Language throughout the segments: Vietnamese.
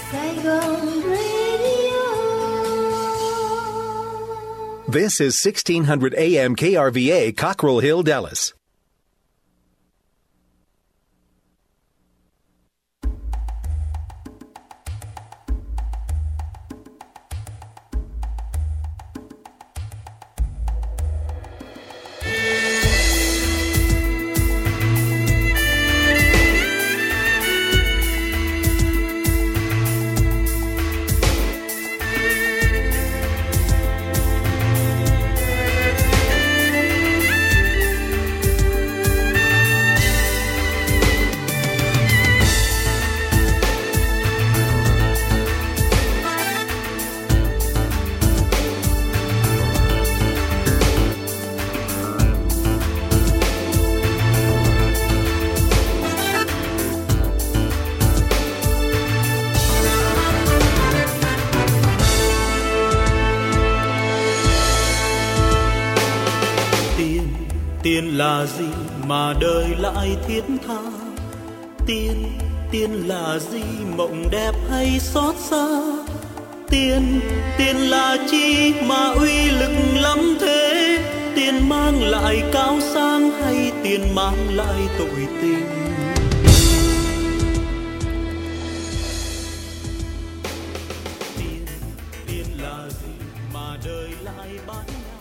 Saigon Radio. This is 1600 AM KRVA, Cockrell Hill, Dallas. Tiền là gì mà đời lại thiết tha? Tiền là gì mộng đẹp hay xót xa? Tiền là chi mà uy lực lắm thế? Tiền mang lại cao sang hay tiền mang lại tội tình? Tiền là gì mà đời lại bán nhau?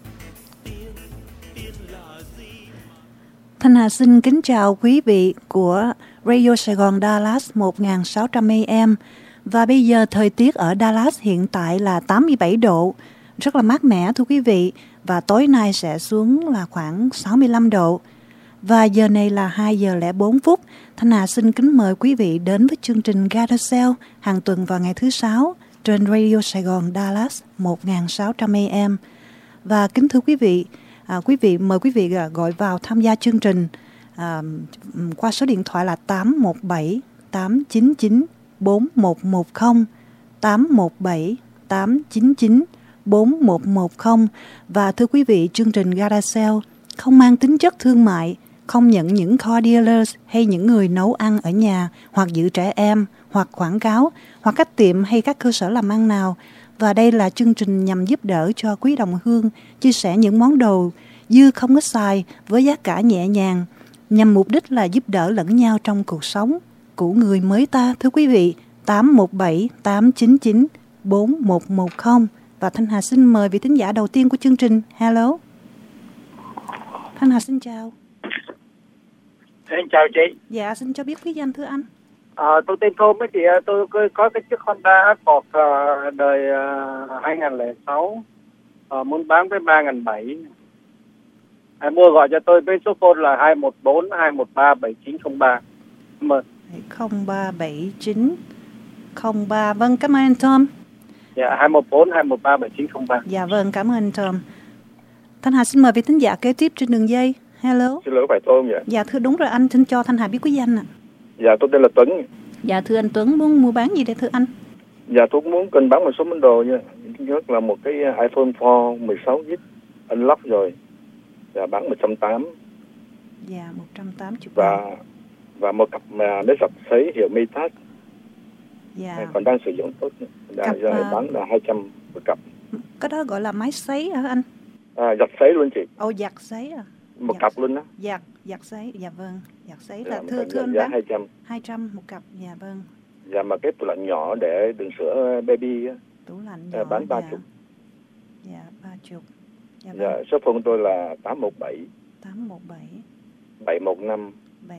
Tiền là gì? Thanh Hà xin kính chào quý vị của Radio Sài Gòn Dallas 1600 AM. Và bây giờ thời tiết ở Dallas hiện tại là 87 độ, rất là mát mẻ thưa quý vị. Và tối nay sẽ xuống là khoảng 65 độ. Và giờ này là 2 giờ 04 phút. Thanh Hà xin kính mời quý vị đến với chương trình Garden Sale hàng tuần vào ngày thứ Sáu trên Radio Sài Gòn Dallas 1600 AM. Và kính thưa quý vị, mời quý vị gọi vào tham gia chương trình qua số điện thoại là 817 899 4110, 817 899 4110. Và thưa quý vị, chương trình Garden Sale không mang tính chất thương mại, không nhận những car dealers hay những người nấu ăn ở nhà hoặc giữ trẻ em hoặc quảng cáo hoặc các tiệm hay các cơ sở làm ăn nào. Và đây là chương trình nhằm giúp đỡ cho quý đồng hương chia sẻ những món đồ dư không có xài với giá cả nhẹ nhàng, nhằm mục đích là giúp đỡ lẫn nhau trong cuộc sống của người mới ta. Thưa quý vị, 817 899 4110. Và Thanh Hà xin mời vị thính giả đầu tiên của chương trình. Hello. Thanh Hà xin chào. Xin chào chị. Dạ, xin cho biết quý danh thưa anh. Tôi tên Thôm ấy chị, tôi có cái chiếc Honda Accord đời 2006, muốn bán với 3.700. Hãy mua gọi cho tôi với số phone là 214 213 7903. Cảm ơn. 037903. Vâng, cảm ơn anh Tom. Dạ, 214 213 7903. Dạ vâng, cảm ơn anh Tom. Thanh Hà xin mời vị thính giả kế tiếp trên đường dây. Hello. Xin lỗi, phải tôi không vậy? Dạ thưa, đúng rồi anh, xin cho Thanh Hà biết quý danh ạ. Dạ, tôi tên là Tuấn. Dạ thưa anh Tuấn, muốn mua bán gì đây thưa anh? Dạ, tôi muốn cần bán một số món đồ nha. Thứ nhất là một cái iPhone 4 16GB unlock rồi. Dạ, bán 180. Dạ, 180. Và một cặp máy giặt sấy hiệu Mitas. Dạ. Còn đang sử dụng tốt. Dạ, giờ này bán là 200 một cặp. Cái đó gọi là máy sấy hả anh? Giặt sấy luôn chị. Giặt sấy à? Một cặp luôn đó. Giặt sấy, dạ vâng. Giặt sấy dạ, là thưa anh giá bán 200 một cặp, dạ vâng. Dạ, mà cái tủ lạnh nhỏ để đựng sữa baby á, tủ lạnh nhỏ bán 30. Dạ, 30. Dạ, vâng. Dạ, số phone của tôi là 817 715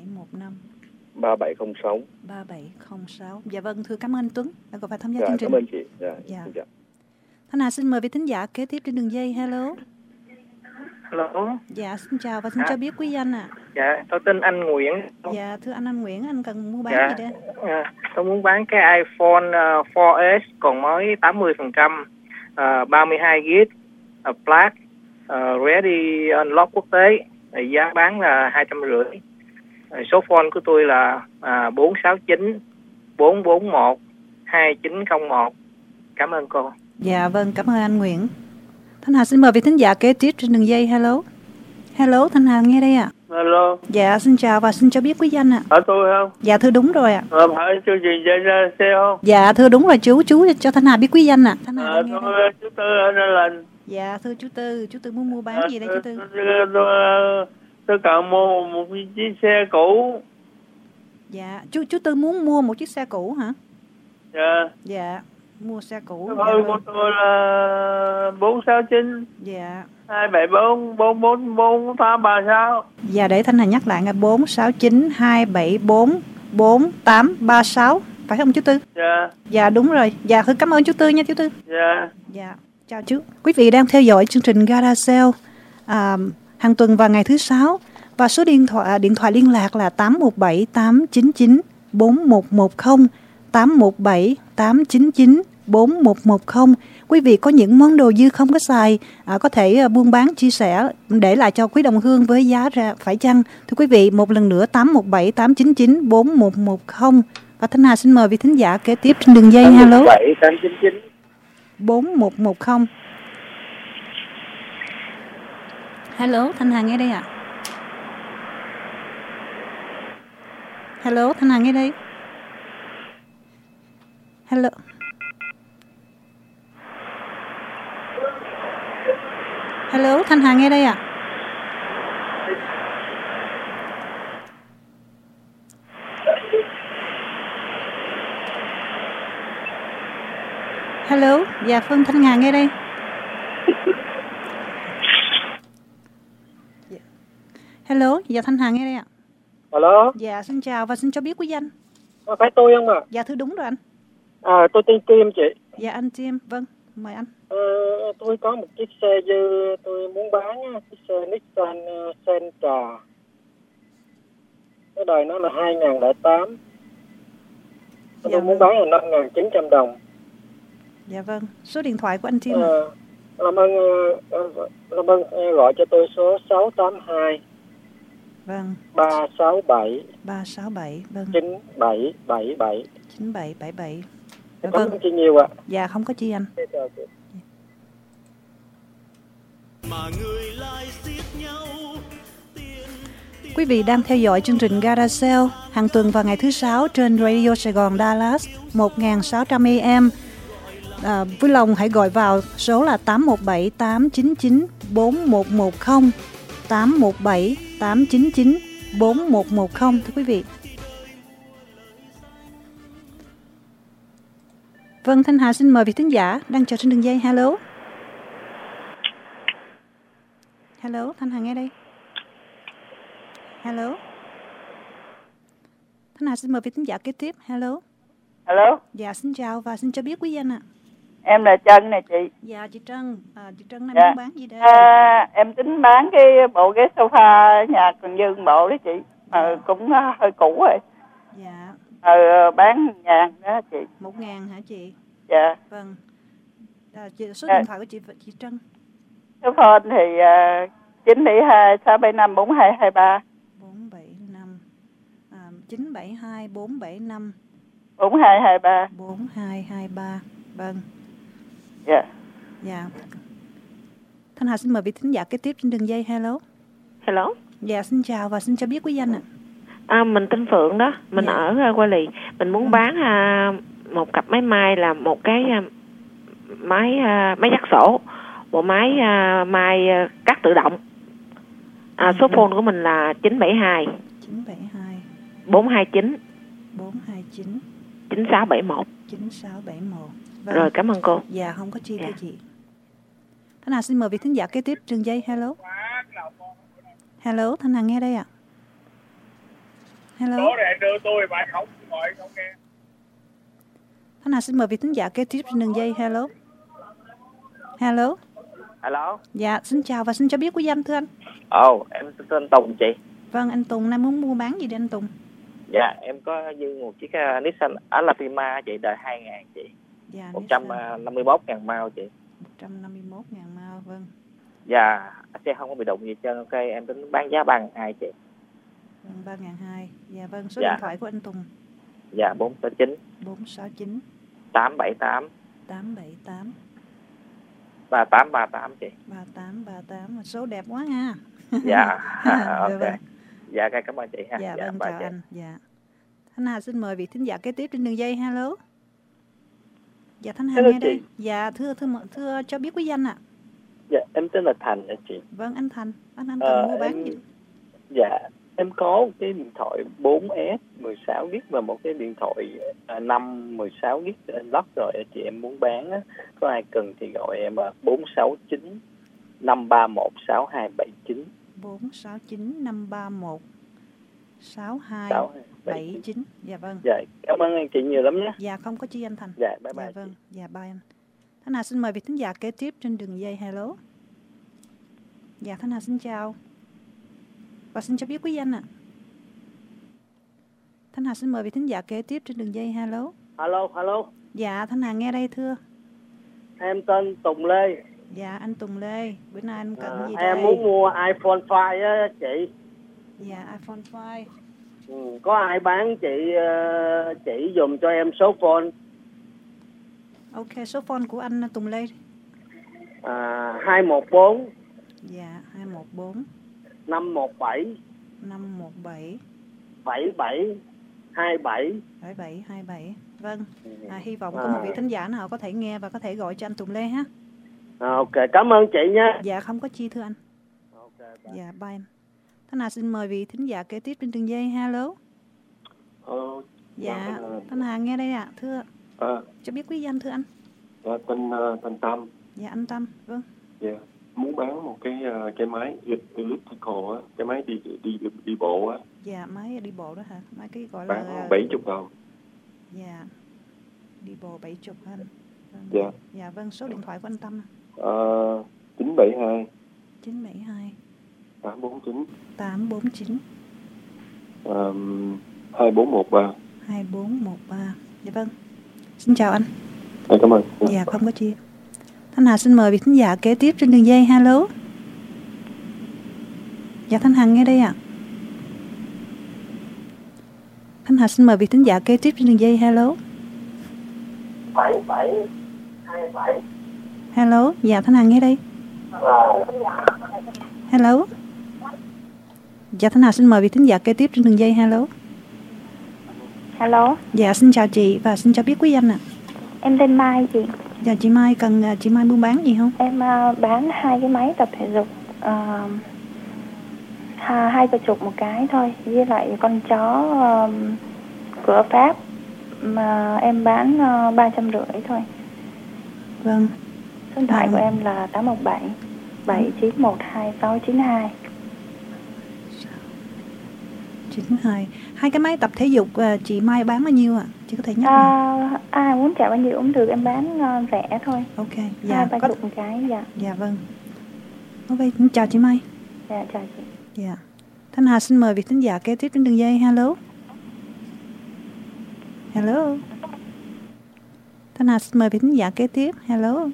3706. Dạ vâng, thưa cảm ơn anh Tuấn đã gọi vào tham gia chương trình. Cảm ơn chị. Dạ. Thanh Hà xin mời vị thính giả kế tiếp trên đường dây. Hello. Hello. Dạ, xin chào và xin cho biết quý danh ạ. Dạ, tôi tên anh Nguyễn. Dạ, thưa anh Nguyễn, anh cần mua bán gì đây? Tôi muốn bán cái iPhone 4S còn mới 80%, 32GB, Black, Ready Unlock quốc tế, giá bán là 250. Số phone của tôi là 469 441 2901. Cảm ơn cô. Dạ vâng, cảm ơn anh Nguyễn. Thanh Hà xin mời vị thính giả kế tiếp trên đường dây. Hello. Hello, Thanh Hà nghe đây ạ. Alo. Dạ, xin chào và xin cho biết quý danh ạ. Ở tôi không? Dạ, thưa đúng rồi ạ. Phải chương trình dạy ra xe không? Dạ, thưa đúng rồi chú cho Thanh Hà biết quý danh ạ. Thanh Hà đang nghe Tôi đây. chú Tư ở Đà Lạt. Dạ, thưa chú Tư muốn mua bán gì đây chú Tư? Tôi cần mua một chiếc xe cũ. Dạ, chú Tư muốn mua một chiếc xe cũ hả? Dạ. Dạ, mua xe cũ. Thôi của tôi là 469 Dạ. 274 444 Dạ, để Thanh Hà nhắc lại là 469 274 4836, phải không chú Tư? Dạ. Dạ đúng rồi. Dạ, thưa cảm ơn chú Tư nha chú Tư. Dạ. Dạ, chào chú. Quý vị đang theo dõi chương trình Garage Sale hàng tuần vào ngày thứ Sáu, và số điện thoại liên lạc là 817 899 4110, 817 899 4110. Quý vị có những món đồ dư không có xài, có thể buôn bán chia sẻ để lại cho quý đồng hương với giá phải chăng? Thưa quý vị, một lần nữa 817 899 4110. Và Thanh Hà xin mời vị thính giả kế tiếp trên đường dây. Hello. 817 899 4110. Hello, Thanh Hà nghe đây ạ. Hello, Thanh Hà nghe đây. Hello. Hello, Thanh Hà nghe đây ạ. Hello, dạ Phương Thanh Hà nghe đây. Hello, dạ Thanh Hà nghe đây ạ. Alo. Dạ xin chào và xin cho biết quý danh. Phải tôi không ạ? Dạ thưa đúng rồi anh. Tôi tên Kim chị. Dạ anh Tim, vâng, mời anh. Tôi có một chiếc xe dư tôi muốn bán, chiếc xe Nissan Sentra. Cái đời nó là 2008. Tôi muốn bán là 5.900 đồng. Dạ vâng, số điện thoại của anh Tim ạ. Làm ơn gọi cho tôi số 682 Vâng. 367 vâng. 9777. 9777. Dạ, Cảm vâng. ơn chị nhiều ạ. Dạ không có chi anh. Mà người lại xiết nhau. Quý vị đang theo dõi chương trình Garage Sale hàng tuần vào ngày thứ Sáu trên Radio Sài Gòn Dallas 1600 AM. Vui lòng hãy gọi vào số là 817 899 4110, 817 899 4110 thưa quý vị. Vâng, Thanh Hà xin mời vị thính giả đang chờ trên đường dây. Hello. Hello, Thanh Hà nghe đây. Hello. Thanh Hà xin mời vị thính giả kế tiếp. Hello. Alo. Dạ xin chào và xin cho biết quý danh ạ. Em là Trân nè chị. Dạ chị Trân. Chị Trân này Dạ. muốn bán gì đây? Em tính bán cái bộ ghế sofa ở nhà còn dư bộ đó chị. Cũng hơi cũ rồi. Dạ. Bán 1.000 đó chị. 1.000 hả chị? Dạ. Vâng. Số điện thoại của chị Trân. Số phone thì 972 675 4223. 475 972 475 4223. 4223. Vâng. Dạ. Dạ. Thanh Hà xin mời vị thính giả kế tiếp trên đường dây. Hello. Hello. Dạ xin chào và xin cho biết quý danh ạ. Mình tên Phượng đó, mình Dạ. ở Qua Lì. Mình muốn bán một cặp máy may là một cái máy dắt sổ, một máy may cắt tự động. Số phone của mình là 972 429 9671. 9671. Vâng. Rồi, cảm ơn cô. Dạ không có chi thưa chị. Thanh Hà xin mời vị thính giả kế tiếp trên dây. Hello. Hello, Thanh Hà nghe đây ạ. Hello. Số này đưa tôi bạn không gọi không nghe. Thanh Hà xin mời vị thính giả kế tiếp trên đường dây. Hello. Hello. Hello. Dạ, xin chào và xin cho biết quý danh thưa anh. Em tên Tùng chị. Vâng, anh Tùng nay muốn mua bán gì đây anh Tùng? Dạ, em có dư một chiếc Nissan Altima chị, đời 2000 chị. Dạ, 151.000 mile chị. 151.000 mile, vâng. Dạ, xe không có bị đụng gì trơn. Ok, em tính bán giá 3.200 chị. Vâng, 3.200. Dạ vâng, số Dạ. điện thoại của anh Tùng. Dạ, 469 469 878 878 3838 chị. 3838, số đẹp quá ha. Dạ. Ok. Vâng. Dạ, cảm ơn chị ha. Dạ vâng, bye chào chị. anh. Dạ. Thanh Hà xin mời vị thính giả kế tiếp trên đường dây. Hello. Dạ Thanh Hà Hello nghe đây. chị. Dạ thưa cho biết quý danh ạ. Dạ, em tên là Thành ạ chị. Vâng, anh Thành. Anh cần mua bán em, gì? Dạ, em có một cái điện thoại 4S 16GB và một cái điện thoại 5 16GB unlock rồi ạ chị, em muốn bán á. Có ai cần thì gọi em 469 531 6279. 469 531 6279. Dạ vâng. Dạ, cảm ơn anh chị nhiều lắm nhé. Dạ không có chi anh Thành. Dạ, bye bye. Dạ vâng. Dạ bye anh. Thanh Hà xin mời vị thính giả kế tiếp trên đường dây. Hello. Dạ Thanh Hà xin chào. Và xin cho biết quý danh ạ. Thanh Hà xin mời vị thính giả kế tiếp trên đường dây. Hello. Hello. Dạ Thanh Hà nghe đây thưa. Em tên Tùng Lê. Dạ anh Tùng Lê. Bữa nay anh cần gì đây? Em muốn mua iPhone 5 á chị. Dạ iPhone 5. Có ai bán chị dùm cho em số phone? Ok, số phone của anh Tùng Lê. 214. Dạ 214 517 517 7727. 7727. Vâng. Hy vọng có một vị thính giả nào có thể nghe và có thể gọi cho anh Tùng Lê ha. Ok, cảm ơn chị nha. Dạ không có chi thưa anh. Dạ bye anh. Thanh Hà xin mời vị thính giả kế tiếp trên đường dây. Hello. Dạ Thanh Hà nghe đây ạ. Thưa cho biết quý danh thưa anh. Dạ tên Tâm. Dạ anh Tâm. Vâng. Dạ muốn bán một cái máy elliptical á, cái máy đi bộ á. Dạ máy đi bộ đó hả? Máy cái gọi là bán 70 đồng. Dạ đi bộ 70 anh. Vâng. Dạ. Dạ vâng, số điện thoại của anh Tâm. 972 849 2413. 2413. Dạ vâng. Xin chào anh. Cảm ơn. Dạ không có chi. Thanh Hà xin mời vị thính giả kế tiếp trên đường dây. Hello. Dạ Thanh Hà nghe đây ạ. Thanh Hà xin mời vị thính giả kế tiếp trên đường dây. Hello. 7727. Hello. Dạ Thanh Hà nghe đây. Hello. Dạ Thanh Hà xin mời vị thính giả kế tiếp trên đường dây. Hello. Hello. Dạ xin chào chị và xin cho biết quý danh ạ. Em tên Mai chị. Dạ chị Mai cần chị Mai buôn bán gì không? Em bán 2 cái máy tập thể dục, 20 một cái thôi, với lại con chó cửa Pháp mà em bán 350 thôi. Vâng. Số điện thoại của em là 817 791 2692. 92. 2 cái máy tập thể dục chị Mai bán bao nhiêu ạ? Chị có thể nhắc ai muốn trả bao nhiêu cũng được, em bán rẻ thôi. Ok. Dạ 2-30 một cái. Dạ. Dạ vâng. Ok, chào chị Mai. Dạ chào chị. Dạ. Thanh Hà xin mời vị thính giả kế tiếp trên đường dây. Hello. Hello. Thanh Hà xin mời vị thính giả kế tiếp. Hello.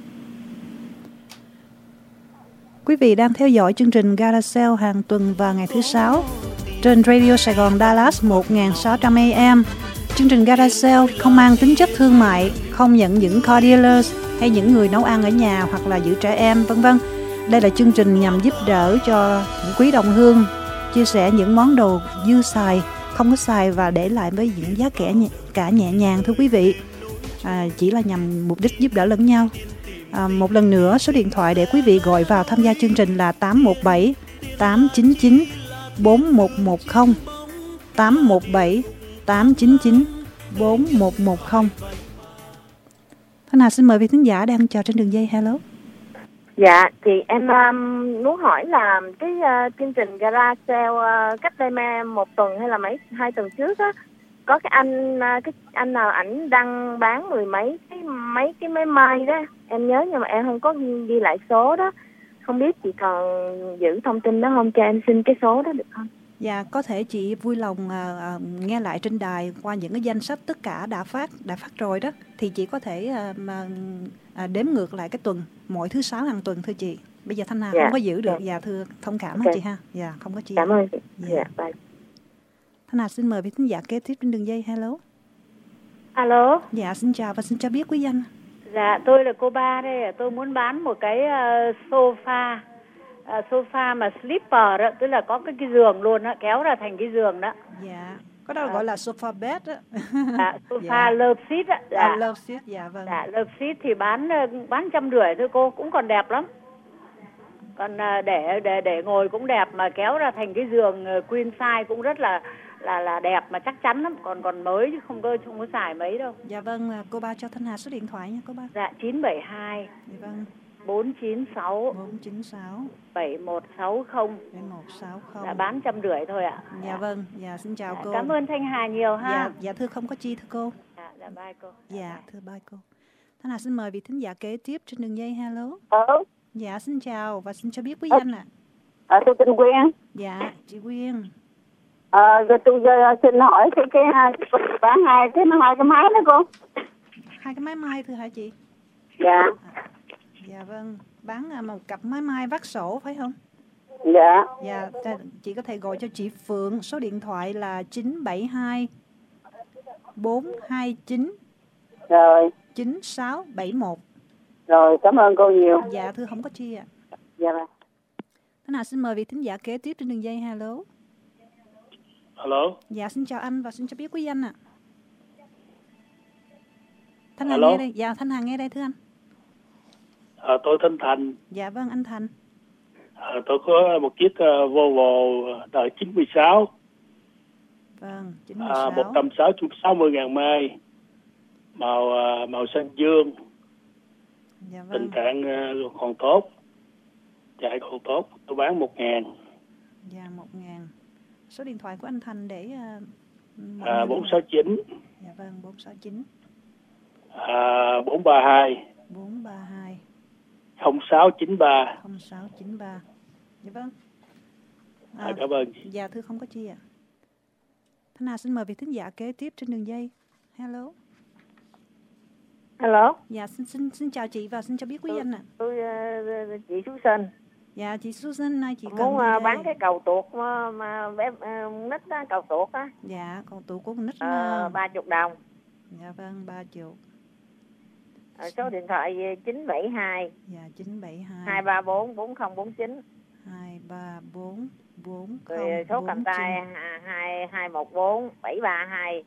Quý vị đang theo dõi chương trình Gala Sale hàng tuần vào ngày thứ Sáu trên Radio Sài Gòn Dallas 1600 AM. Chương trình Gala Sale không mang tính chất thương mại, không nhận những car dealers hay những người nấu ăn ở nhà hoặc là giữ trẻ em, vân vân. Đây là chương trình nhằm giúp đỡ cho những quý đồng hương chia sẻ những món đồ dư xài, không có xài và để lại với những giá cả nhẹ nhàng thưa quý vị. Chỉ là nhằm mục đích giúp đỡ lẫn nhau. Một lần nữa, số điện thoại để quý vị gọi vào tham gia chương trình là 817 899 4110, 817 899 4110. Thanh Hà xin mời vị thính giả đang chờ trên đường dây. Hello. Dạ, chị em muốn hỏi là cái chương trình Gara Sale cách đây một tuần hay là 2 tuần trước á, có cái anh nào ảnh đăng bán mấy cái máy may đó, em nhớ nhưng mà em không có ghi lại số đó, không biết chị còn giữ thông tin đó không, cho em xin cái số đó được không? Dạ, có thể chị vui lòng nghe lại trên đài qua những cái danh sách tất cả đã phát rồi đó, thì chị có thể đếm ngược lại cái tuần mỗi thứ Sáu hàng tuần thưa chị. Bây giờ Thanh Hà không có giữ được. Dạ thưa, thông cảm hết chị ha. Dạ không có chị. Cảm ơn chị. Dạ bye. Thanh Hà xin mời vị thính giả kế tiếp trên đường dây. Hello. Alo. Dạ xin chào và xin cho biết quý danh. Dạ, tôi là cô Ba đây. Tôi muốn bán một cái sofa. Sofa mà sleeper đó, tức là có cái giường luôn á, kéo ra thành cái giường đó. Dạ. Có đó gọi là sofa bed đó. Dạ, sofa love seat á. Dạ. Love seat, dạ vâng. Dạ, love seat thì bán 150 thôi cô, cũng còn đẹp lắm. Còn để ngồi cũng đẹp, mà kéo ra thành cái giường queen size cũng rất là đẹp mà chắc chắn lắm, còn mới chứ không có xài mấy đâu. Dạ vâng, cô Ba cho Thanh Hà số điện thoại nha cô Ba. Dạ 972. Dạ vâng. 496 7160. Dạ bán 150 thôi ạ. Dạ vâng, dạ xin chào cô. Cảm ơn Thanh Hà nhiều ha. Dạ thưa không có chi thưa cô. Dạ bye cô. Dạ thưa bye cô. Thanh Hà xin mời vị thính giả kế tiếp trên đường dây. Hello. Dạ xin chào và xin cho biết quý danh ạ. Tôi tên Quyên. Dạ chị Quyên. Rồi tôi xin hỏi cái bán hai cái máy đó cô. Hai cái máy may thưa hả chị? Dạ. Dạ vâng, bán một cặp máy may vắt sổ phải không? Dạ. Dạ, chị có thể gọi cho chị Phượng, số điện thoại là 972 429 rồi 9671. Rồi, cảm ơn cô nhiều. Dạ thưa không có chi ạ. Dạ vâng. Thanh Hà xin mời vị thính giả kế tiếp trên đường dây. Hello. Hello. Dạ xin chào anh và xin cho biết quý danh ạ. Thanh Hello. Hà nghe đây. Dạ Thanh Hà nghe đây thưa anh. Tôi tên Thành. Dạ vâng anh Thành. Tôi có một chiếc Volvo đời 96. Vâng, 96. 160.000 mai. Màu xanh dương. Dạ vâng. Tình trạng còn tốt. Chạy còn tốt. Tôi bán 1.000. Dạ 1.000. Số điện thoại của anh Thành để 469. Dạ vâng 469 432 432 0693. 0693. Dạ vâng. Cảm ơn. Dạ thưa không có chi ạ. Thanh Hà xin mời vị thính giả kế tiếp trên đường dây. Hello. Hello. Dạ xin chào chị và xin cho biết quý danh ạ. Tôi chị Susan. Dạ chị Susan nay chị muốn bán cái cầu tuột mà bé nít á, cầu tuột á. Dạ cầu tuột của con nít 30 đồng. Dạ vâng 30. Số điện thoại 972. Dạ 972 234 4049. 234 4049. Rồi số cầm tay 214 732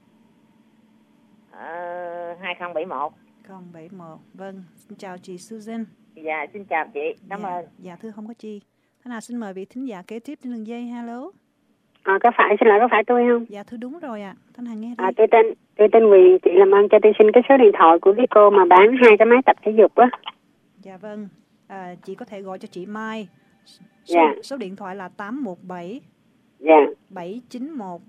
2071. 071. Vâng, xin chào chị Susan. Dạ, xin chào chị. Cảm ơn. Dạ thưa không có chi. Thanh Hà xin mời vị thính giả kế tiếp trên đường dây. Hello. Có phải tôi không? Dạ thưa đúng rồi ạ. Thanh Hà nghe đây. Tôi tên Huyền, chị làm ơn cho tôi xin cái số điện thoại của cái cô mà bán hai cái máy tập thể dục á. Dạ vâng. Chị có thể gọi cho chị Mai. Số điện thoại là 817 791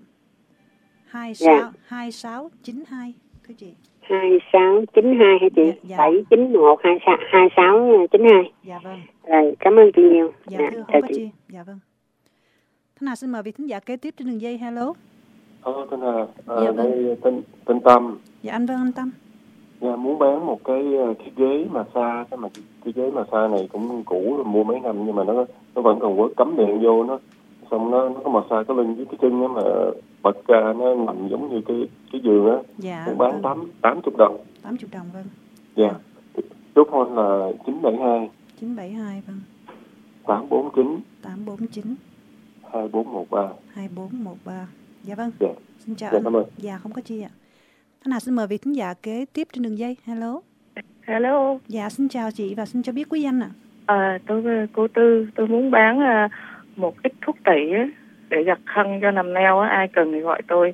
2692 thưa chị. 2692 hả chị? 791 2692. Dạ vâng. Rồi, cảm ơn chị nhiều. Dạ thưa không có chi. Dạ vâng. Thanh Hà xin mời vị thính giả kế tiếp trên đường dây. Hello. Tên Hà. Dạ vâng. Tên Tâm. Dạ anh vâng anh Tâm. Dạ muốn bán một cái ghế massage, cái ghế massage này cũng cũ rồi, mua mấy năm nhưng mà nó vẫn còn work, cắm điện vô nó, xong nó có massage cái lưng với cái chân đó mà bật ra nó nằm giống như cái giường á. Dạ. Muốn bán 80 đồng. 80 đồng vâng. Dạ. Số phone là 972 972 vâng. 849 849 2413 2413. Dạ vâng. Dạ. Xin chào anh. Cảm ơn. Dạ không có chi ạ. Thanh Hà xin mời vị thính giả kế tiếp trên đường dây. Hello. Hello. Dạ xin chào chị và xin cho biết quý danh ạ. Cô Tư, tôi muốn bán một ít thuốc tẩy á, để giặt khăn cho nằm neo á, ai cần thì gọi tôi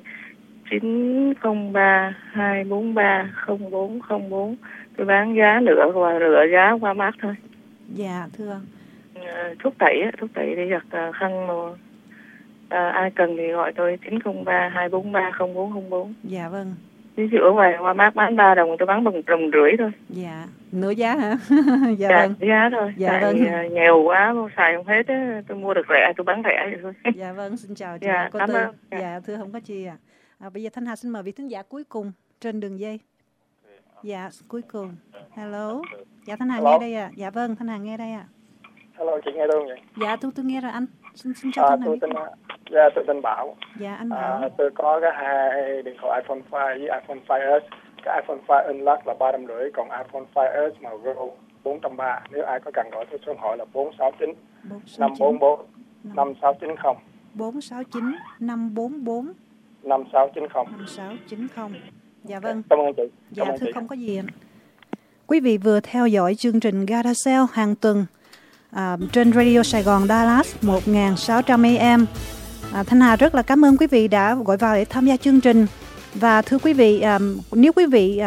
903 243 0404. Tôi bán giá lựa giá qua mát thôi. Dạ thưa. Thuốc tẩy để giặt khăn mà. Ai cần thì gọi tôi 903 243 0404. Dạ vâng. Ví dụ ở ngoài qua mát bán 3 đồng, tôi bán bằng 1,5 đồng thôi. Dạ, nửa giá hả? Dạ vâng. Giá thôi. Dạ vâng. Nghèo quá, xài không hết á, tôi mua được rẻ, tôi bán rẻ vậy thôi. Dạ vâng, xin chào chị. Dạ, cảm ơn. Dạ, thưa không có chi ạ. Bây giờ Thanh Hà xin mời vị thính giả cuối cùng trên đường dây. Dạ, cuối cùng. Hello. Dạ Thanh Hà nghe đây ạ. Dạ vâng, Thanh Hà nghe đây ạ. Hello, chị nghe tôi không vậy? Dạ, tôi nghe rồi anh. Xin chào Thanh Hà. Tôi tên Bảo. Dạ, anh Bảo. Tôi có cái hai điện thoại iPhone 5 với iPhone 5S. cái iPhone 5 Unlock là 350, còn iPhone 5S mà Pro 430. Nếu ai có cần gọi tôi số điện thoại là 469 544 5690. 469 544 5690. 5690. Dạ vâng. Cảm ơn chị. Dạ thưa không có gì ạ. Quý vị vừa theo dõi chương trình Garage Sale hàng tuần trên Radio Sài Gòn Dallas 1600 AM. Thanh Hà rất là cảm ơn quý vị đã gọi vào để tham gia chương trình. Và thưa quý vị, nếu quý vị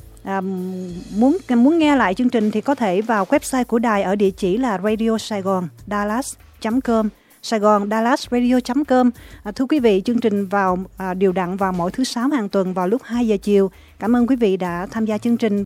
muốn nghe lại chương trình thì có thể vào website của đài ở địa chỉ là radiosaigondalas.com, saigondalasradio.com. Thưa quý vị, chương trình điều đặn vào mỗi thứ Sáu hàng tuần vào lúc 2 giờ chiều. Cảm ơn quý vị đã tham gia chương trình.